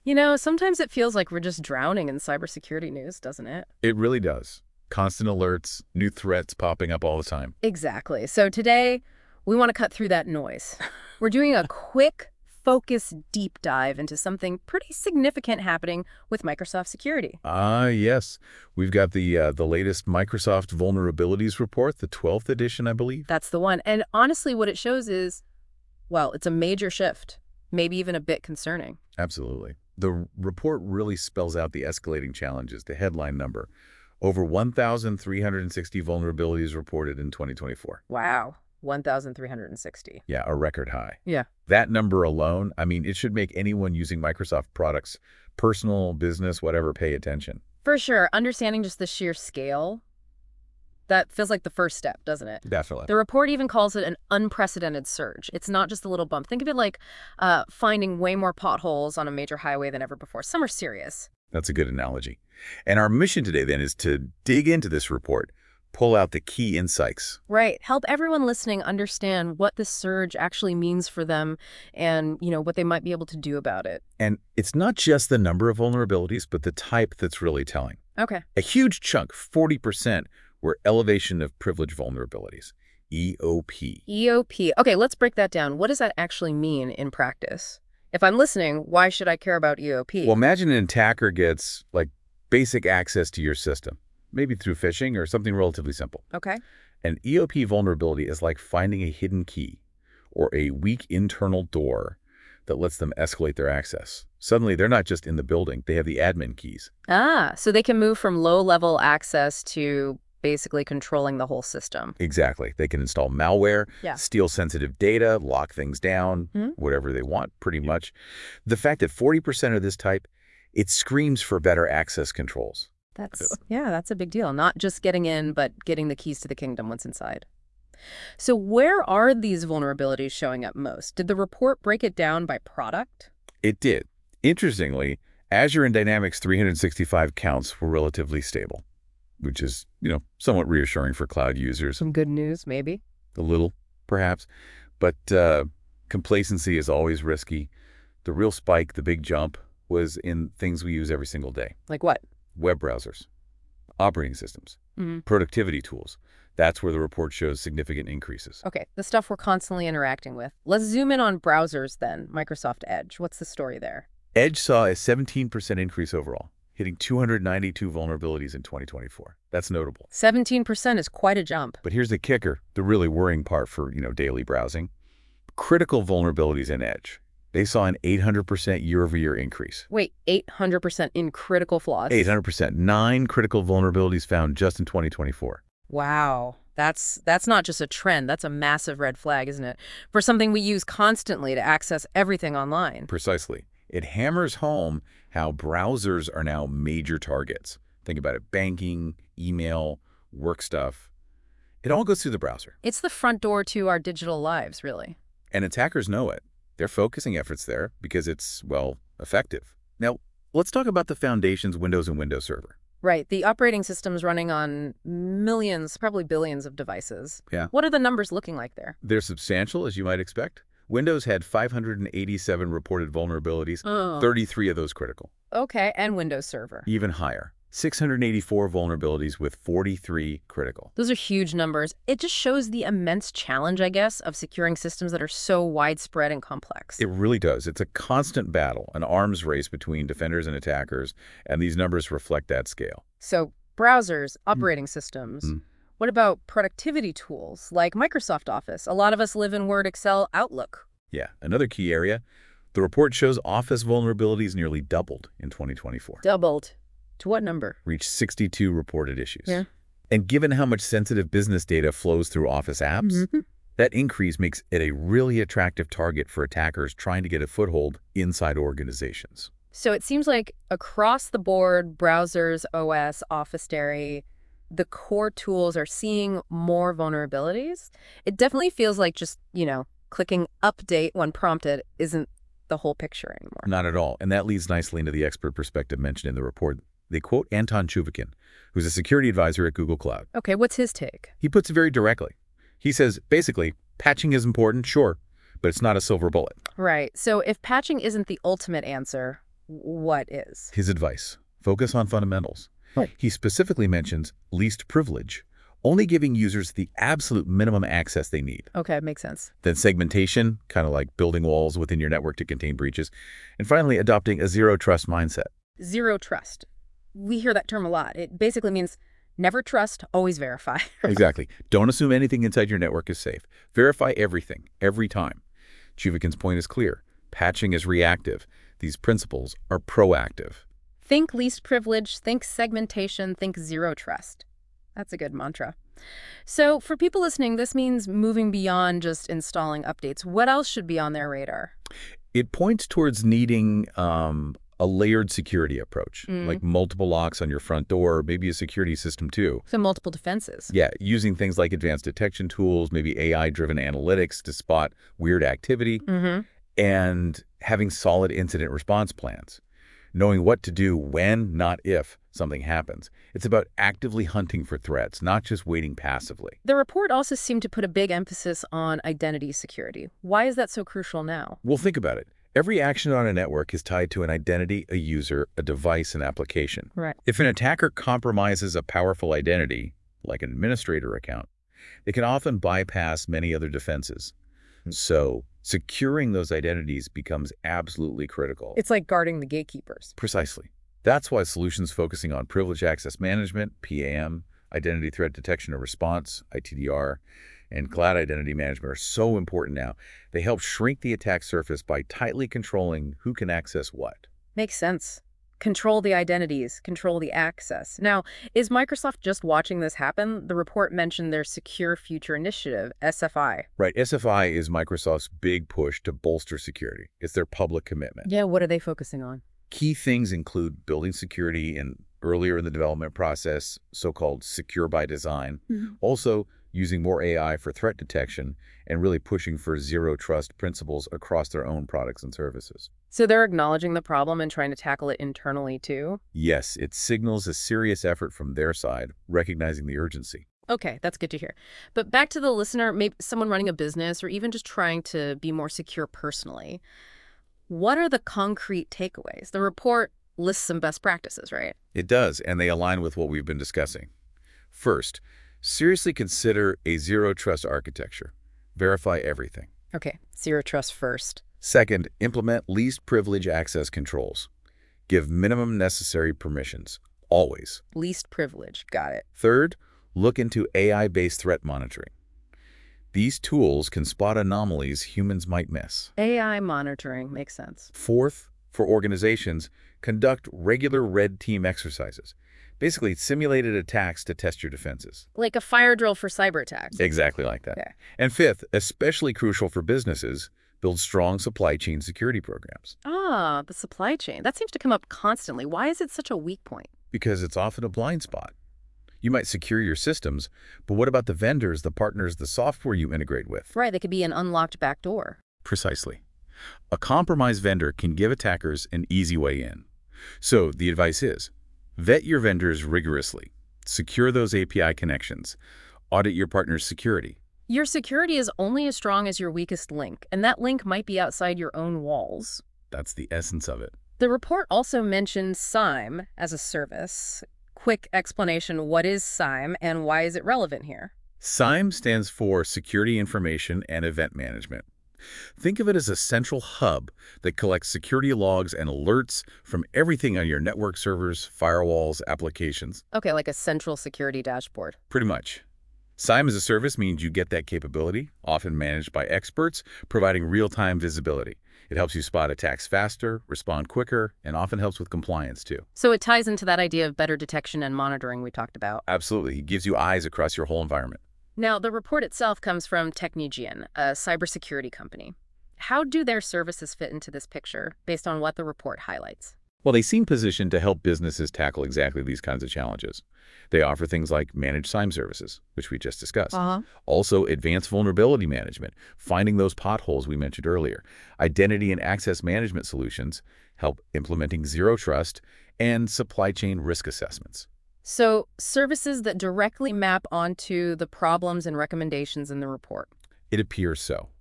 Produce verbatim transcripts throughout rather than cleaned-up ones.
You know, sometimes it feels like we're just drowning in cybersecurity news, doesn't it? It really does. Constant alerts, new threats popping up all the time. Exactly. So today, we want to cut through that noise. We're doing a quick, focused deep dive into something pretty significant happening with Microsoft security. Ah, yes. We've got the uh, the latest Microsoft Vulnerabilities Report, the twelfth edition, I believe. That's the one. And honestly, what it shows is, well, it's a major shift, maybe even a bit concerning. Absolutely. The report really spells out the escalating challenges, the headline number. Over one thousand three hundred sixty vulnerabilities reported in twenty twenty-four. Wow. one thousand three hundred sixty. Yeah, a record high. Yeah. That number alone, I mean, it should make anyone using Microsoft products, personal, business, whatever, pay attention. For sure. Understanding just the sheer scale, that feels like the first step, doesn't it? Definitely. The report even calls it an unprecedented surge. It's not just a little bump. Think of it like uh, finding way more potholes on a major highway than ever before. Some are serious. That's a good analogy. And our mission today, then, is to dig into this report, pull out the key insights. Right. Help everyone listening understand what this surge actually means for them and, you know, what they might be able to do about it. And it's not just the number of vulnerabilities, but the type that's really telling. Okay. A huge chunk, forty percent, were elevation of privilege vulnerabilities, E O P. E O P. Okay, let's break that down. What does that actually mean in practice? If I'm listening, why should I care about E O P? Well, imagine an attacker gets, like, basic access to your system, maybe through phishing or something relatively simple. Okay. An E O P vulnerability is like finding a hidden key or a weak internal door that lets them escalate their access. Suddenly, they're not just in the building, they have the admin keys. Ah, so they can move from low-level access to basically controlling the whole system. Exactly. They can install malware, Yeah. steal sensitive data, lock things down, Hmm? whatever they want, pretty much. The fact that forty percent of this type, it screams for better access controls. That's, yeah, that's a big deal. Not just getting in, but getting the keys to the kingdom once inside. So where are these vulnerabilities showing up most? Did the report break it down by product? It did. Interestingly, Azure and Dynamics three sixty-five counts were relatively stable, which is, you know, somewhat reassuring for cloud users. Some good news, maybe. A little, perhaps. But uh, complacency is always risky. The real spike, the big jump, was in things we use every single day. Like what? Web browsers, operating systems, Mm-hmm. productivity tools. That's where the report shows significant increases. Okay, the stuff we're constantly interacting with. Let's zoom in on browsers then. Microsoft Edge. What's the story there? Edge saw a seventeen percent increase overall, hitting two hundred ninety-two vulnerabilities in twenty twenty-four. That's notable. seventeen percent is quite a jump. But here's the kicker, the really worrying part for, you know, daily browsing. Critical vulnerabilities in Edge. They saw an eight hundred percent year-over-year increase. Wait, eight hundred percent in critical flaws? eight hundred percent. Nine critical vulnerabilities found just in twenty twenty-four. Wow. That's that's not just a trend. That's a massive red flag, isn't it? For something we use constantly to access everything online. Precisely. It hammers home how browsers are now major targets. Think about it. Banking, email, work stuff. It all goes through the browser. It's the front door to our digital lives, really. And attackers know it. They're focusing efforts there because it's, well, effective. Now, let's talk about the Foundation's Windows and Windows Server. Right. The operating system's running on millions, probably billions of devices. Yeah. What are the numbers looking like there? They're substantial, as you might expect. Windows had five hundred eighty-seven reported vulnerabilities, Oh. thirty-three of those critical. Okay, and Windows Server. Even higher, six hundred eighty-four vulnerabilities with forty-three critical. Those are huge numbers. It just shows the immense challenge, I guess, of securing systems that are so widespread and complex. It really does. It's a constant battle, an arms race between defenders and attackers, and these numbers reflect that scale. So browsers, operating systems. Mm. What about productivity tools like Microsoft Office? A lot of us live in Word, Excel, Outlook. Yeah, another key area. The report shows Office vulnerabilities nearly doubled in twenty twenty-four. Doubled. To what number? Reached sixty-two reported issues. Yeah. And given how much sensitive business data flows through Office apps, Mm-hmm. that increase makes it a really attractive target for attackers trying to get a foothold inside organizations. So it seems like across the board, browsers, O S, Office Dairy, the core tools are seeing more vulnerabilities. It definitely feels like just, you know, clicking update when prompted isn't the whole picture anymore. Not at all. And that leads nicely into the expert perspective mentioned in the report. They quote Anton Chuvakin, who's a security advisor at Google Cloud. Okay, what's his take? He puts it very directly. He says, basically, patching is important, sure, but it's not a silver bullet. Right. So if patching isn't the ultimate answer, What is? His advice: focus on fundamentals. Right. He specifically mentions least privilege, only giving users the absolute minimum access they need. Okay, makes sense. Then segmentation, kind of like building walls within your network to contain breaches. And finally, adopting a zero-trust mindset. Zero trust. We hear that term a lot. It basically means never trust, always verify. Exactly. Don't assume anything inside your network is safe. Verify everything, every time. Chuvikin's point is clear. Patching is reactive. These principles are proactive. Think least privilege, think segmentation, think zero trust. That's a good mantra. So for people listening, this means moving beyond just installing updates. What else should be on their radar? It points towards needing um, a layered security approach, Mm. like multiple locks on your front door, maybe a security system too. So multiple defenses. Yeah, using things like advanced detection tools, maybe A I-driven analytics to spot weird activity, Mm-hmm. and having solid incident response plans. Knowing what to do when, not if, something happens. It's about actively hunting for threats, not just waiting passively. The report also seemed to put a big emphasis on identity security. Why is that so crucial now? Well, think about it. Every action on a network is tied to an identity, a user, a device, an application. Right. If an attacker compromises a powerful identity, like an administrator account, they can often bypass many other defenses. So securing those identities becomes absolutely critical. It's like guarding the gatekeepers. Precisely. That's why solutions focusing on privileged access management, P A M, identity threat detection and response, I T D R, and cloud identity management are so important now. They help shrink the attack surface by tightly controlling who can access what. Makes sense. Control the identities, control the access. Now, is Microsoft just watching this happen? The report mentioned their Secure Future Initiative, S F I. Right, S F I is Microsoft's big push to bolster security. It's their public commitment. Yeah, what are they focusing on? Key things include building security in earlier in the development process, so-called secure by design. Mhm. Also, using more A I for threat detection and really pushing for zero trust principles across their own products and services. So they're acknowledging the problem and trying to tackle it internally too? Yes, it signals a serious effort from their side, recognizing the urgency. Okay, that's good to hear. But back to the listener, maybe someone running a business or even just trying to be more secure personally. What are the concrete takeaways? The report lists some best practices, right? It does, and they align with what we've been discussing. First, seriously consider a zero trust architecture. Verify everything. Okay, zero trust first. Second, implement least privilege access controls. Give minimum necessary permissions, always. Least privilege, got it. Third, look into A I-based threat monitoring. These tools can spot anomalies humans might miss. A I monitoring makes sense. Fourth, for organizations, conduct regular red team exercises. Basically, simulated attacks to test your defenses. Like a fire drill for cyber attacks. Exactly like that. Okay. And fifth, especially crucial for businesses, build strong supply chain security programs. Ah, the supply chain. That seems to come up constantly. Why is it such a weak point? Because it's often a blind spot. You might secure your systems, but what about the vendors, the partners, the software you integrate with? Right, they could be an unlocked back door. Precisely. A compromised vendor can give attackers an easy way in. So the advice is, vet your vendors rigorously, secure those A P I connections, audit your partner's security. Your security is only as strong as your weakest link, and that link might be outside your own walls. That's the essence of it. The report also mentioned S I M as a service. Quick explanation, what is S I M and why is it relevant here? S I M stands for Security Information and Event Management. Think of it as a central hub that collects security logs and alerts from everything on your network servers, firewalls, applications. Okay, like a central security dashboard. Pretty much. S I M as a service means you get that capability, often managed by experts, providing real-time visibility. It helps you spot attacks faster, respond quicker, and often helps with compliance too. So it ties into that idea of better detection and monitoring we talked about. Absolutely. It gives you eyes across your whole environment. Now, the report itself comes from Technigian, a cybersecurity company. How do their services fit into this picture based on what the report highlights? Well, they seem positioned to help businesses tackle exactly these kinds of challenges. They offer things like managed S I M services, which we just discussed. Uh-huh. Also, advanced vulnerability management, finding those potholes we mentioned earlier. Identity and access management solutions help implementing zero trust, and supply chain risk assessments. So services that directly map onto the problems and recommendations in the report. It appears so.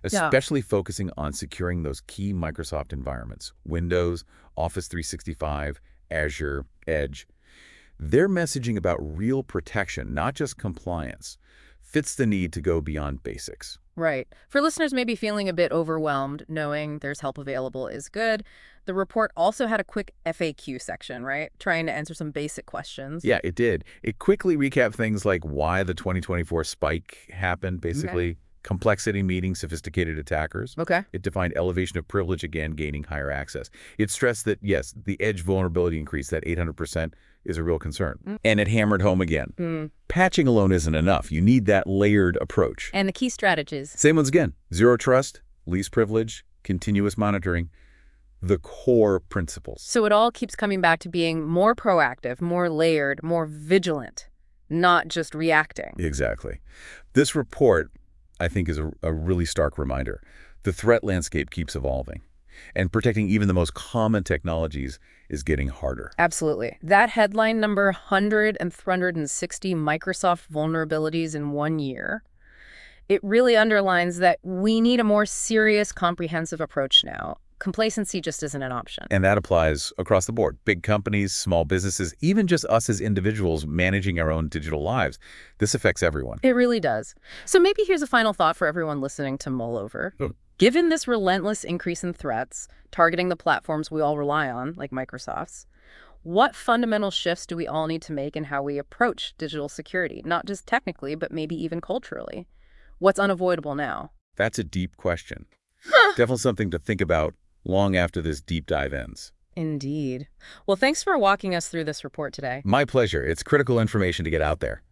Yeah. especially focusing on securing those key Microsoft environments, Windows, Office three sixty-five, Azure, Edge. Their messaging about real protection, not just compliance, fits the need to go beyond basics. Right. For listeners maybe feeling a bit overwhelmed, knowing there's help available is good. The report also had a quick F A Q section, right? Trying to answer some basic questions. Yeah, it did. It quickly recapped things like why the twenty twenty-four spike happened, basically, complexity meeting sophisticated attackers. Okay. It defined elevation of privilege, again, gaining higher access. It stressed that, yes, the Edge vulnerability increase, that eight hundred percent, is a real concern. Mm. And it hammered home again. Mm. Patching alone isn't enough. You need that layered approach. And the key strategies. Same ones again. Zero trust, least privilege, continuous monitoring, the core principles. So it all keeps coming back to being more proactive, more layered, more vigilant, not just reacting. Exactly. This report, I think, is a, a really stark reminder. The threat landscape keeps evolving, and protecting even the most common technologies is getting harder. Absolutely. That headline number, one hundred and three hundred sixty Microsoft vulnerabilities in one year, it really underlines that we need a more serious, comprehensive approach now. Complacency just isn't an option. And that applies across the board. Big companies, small businesses, even just us as individuals managing our own digital lives. This affects everyone. It really does. So maybe here's a final thought for everyone listening to mull over. Oh. Given this relentless increase in threats, targeting the platforms we all rely on, like Microsoft's, what fundamental shifts do we all need to make in how we approach digital security? Not just technically, but maybe even culturally. What's unavoidable now? That's a deep question. Definitely something to think about long after this deep dive ends. Indeed. Well, thanks for walking us through this report today. My pleasure. It's critical information to get out there.